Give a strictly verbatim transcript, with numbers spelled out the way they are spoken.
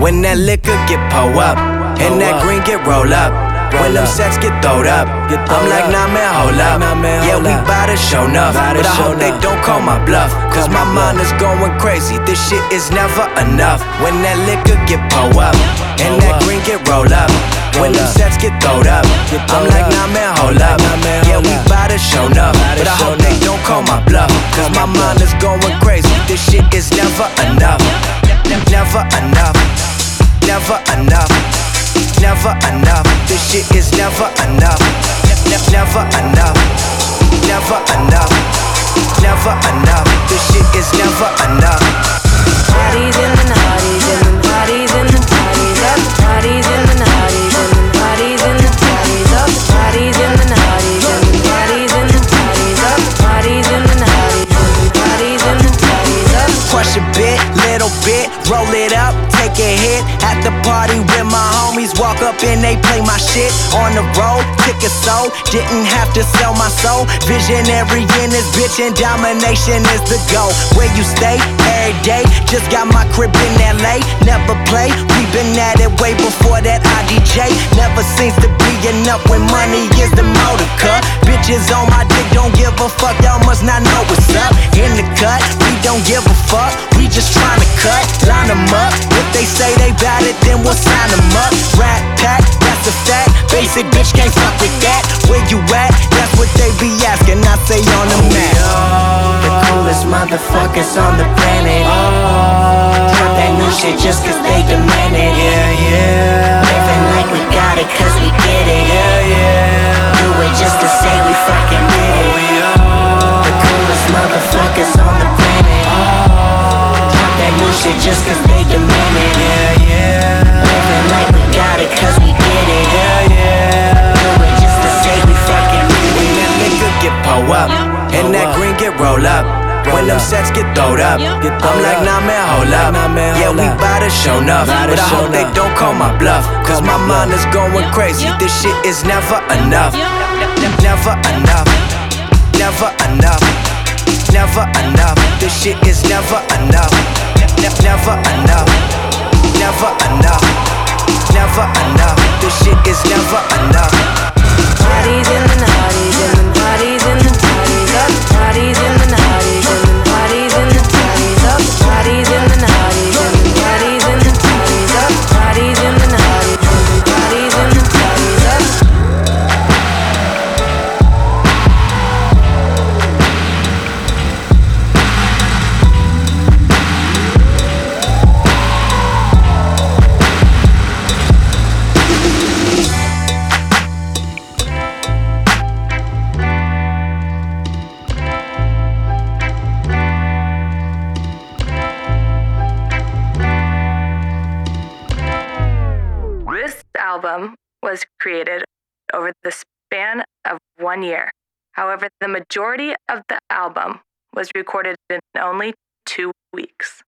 When that liquor get pull up, and that green get roll up. When them sets get throwed up, I'm like, nah man, hold up. Yeah, we bout to show enough, but I hope they don't call my bluff, cause my mind is going crazy, this shit is never enough. When that liquor get pull up, and that green get roll up. When them sets get throwed up, I'm like, nah man, hold up. Yeah, we bout to show enough, but I hope they don't call my bluff, cause my mind is going crazy, this shit is never enough. Never enough, never enough. Never enough, this shit is never enough. Never enough, never enough, never enough. This shit is never enough. Parties in the naughties and the parties in the parties up. Parties in the naughties and the parties in the parties up. Parties in the naughties and the parties in the parties up. Parties in the naughties and the parties in the parties up. Crush a bit, little bit, roll it up, take a hit. At the party with my homies, walk up and they play my shit. On the road, kick a soul, didn't have to sell my soul. Visionary in this bitch and domination is the goal. Where you stay, every day, just got my crib in L A. Never play, we been at it way before that I D J. Never seems to be enough when money is the motive cut. Bitches on my dick, don't give a fuck, y'all must not know what's up. In the cut, we don't give a fuck, we just tryna cut. Line them up, if they say they bout it, then we'll sign them up. Rat pack, that's a fact, basic bitch can't fuck with that. Where you at, that's what they be asking, I say on the map. The coolest motherfuckers on the planet. Drop that new shit just cause they demand it. Yeah, yeah. Living like we got it cause we get it. Yeah, yeah. Do it just to say we fucking did it. The coolest motherfuckers on the planet. Drop that new shit just cause they demand it. Yeah, yeah. Living like we got it cause we did it. Yeah, yeah. Do it just to say we fucking did it. When that liquor get pull up, and that green get roll up. When them sets get throwed up, I'm like, nah man, hold up. Yeah, we bout to show enough, but I hope they don't call my bluff, cause my mind is going crazy, this shit is never enough. Never enough, never enough, never enough. This shit is never enough. Never enough, never enough, never enough. This shit is never enough. Parties in the naughties and the parties in the parties up. Parties in the naughties and the parties in the parties up. Parties in the naughties and the parties in the parties up. Parties in the naughties and the parties in the parties up. This album was created over the span of one year. However, the majority of the album was recorded in only two weeks.